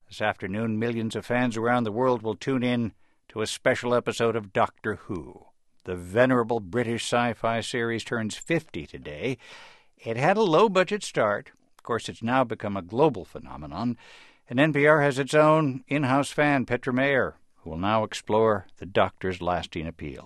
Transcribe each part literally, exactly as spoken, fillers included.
This afternoon, millions of fans around the world will tune in to a special episode of Doctor Who. The venerable British sci-fi series turns fifty today. It had a low-budget start. Of course, it's now become a global phenomenon. And N P R has its own in-house fan, Petra Mayer, who will now explore the Doctor's lasting appeal.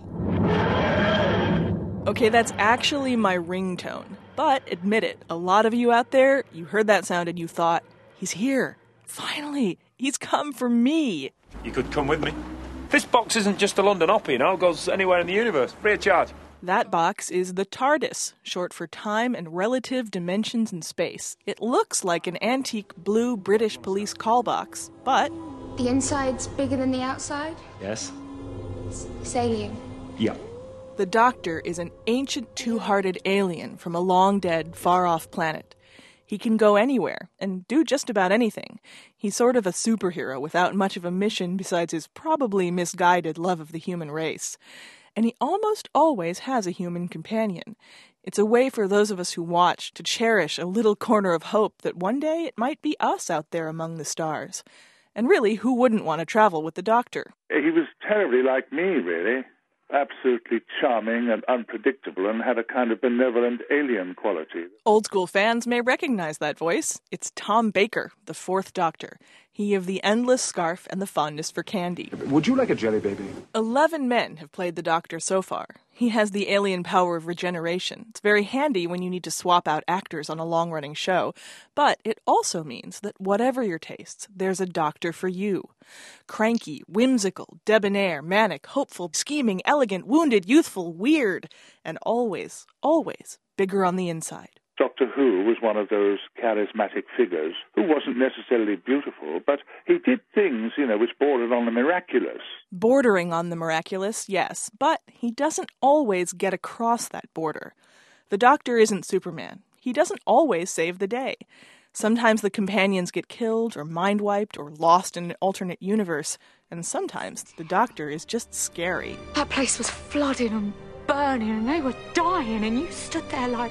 Okay, that's actually my ringtone. But admit it, a lot of you out there, you heard that sound and you thought, he's here. Finally, he's come for me. You could come with me. This box isn't just a London Opry, you know, it goes anywhere in the universe, free of charge. That box is the TARDIS, short for Time and Relative Dimensions in Space. It looks like an antique blue British police call box, but... The inside's bigger than the outside? Yes. It's, it's alien. Yeah. The Doctor is an ancient two-hearted alien from a long-dead, far-off planet. He can go anywhere and do just about anything. He's sort of a superhero without much of a mission besides his probably misguided love of the human race. And he almost always has a human companion. It's a way for those of us who watch to cherish a little corner of hope that one day it might be us out there among the stars. And really, who wouldn't want to travel with the Doctor? He was terribly like me, really. Absolutely charming and unpredictable, and had a kind of benevolent alien quality. Old school fans may recognize that voice. It's Tom Baker, the fourth Doctor. He of the endless scarf and the fondness for candy. Would you like a jelly baby? Eleven men have played the Doctor so far. He has the alien power of regeneration. It's very handy when you need to swap out actors on a long-running show. But it also means that whatever your tastes, there's a Doctor for you. Cranky, whimsical, debonair, manic, hopeful, scheming, elegant, wounded, youthful, weird, and always, always bigger on the inside. Doctor Who was one of those charismatic figures who wasn't necessarily beautiful, but he did things, you know, which bordered on the miraculous. Bordering on the miraculous, yes, but he doesn't always get across that border. The Doctor isn't Superman. He doesn't always save the day. Sometimes the companions get killed or mind-wiped or lost in an alternate universe, and sometimes the Doctor is just scary. That place was flooding and burning and they were dying and you stood there like...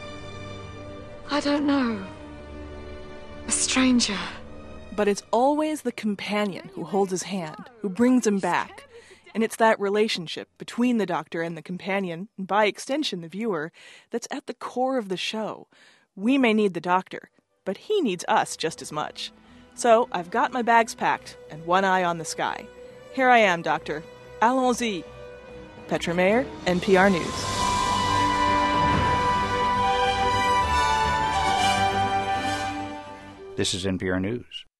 I don't know. A stranger. But it's always the companion who holds his hand, who brings him back. And it's that relationship between the Doctor and the companion, and by extension the viewer, that's at the core of the show. We may need the Doctor, but he needs us just as much. So I've got my bags packed and one eye on the sky. Here I am, Doctor. Allons-y. Petra Mayer, N P R News. This is N P R News.